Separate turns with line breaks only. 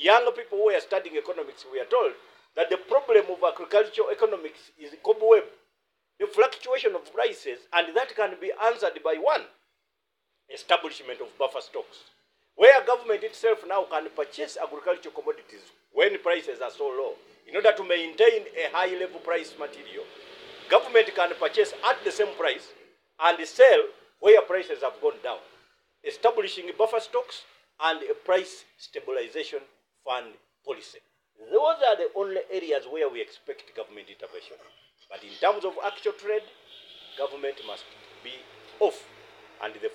young people who are studying economics, we are told that the problem of agricultural economics is cobweb, the fluctuation of prices, and that can be answered by one, establishment of buffer stocks, where government itself now can purchase agricultural commodities when prices are so low. In order to maintain a high level price material, government can purchase at the same price and sell where prices have gone down, establishing buffer stocks and a price stabilization fund policy. Those are the only areas where we expect government intervention. But in terms of actual trade, government must be off, and the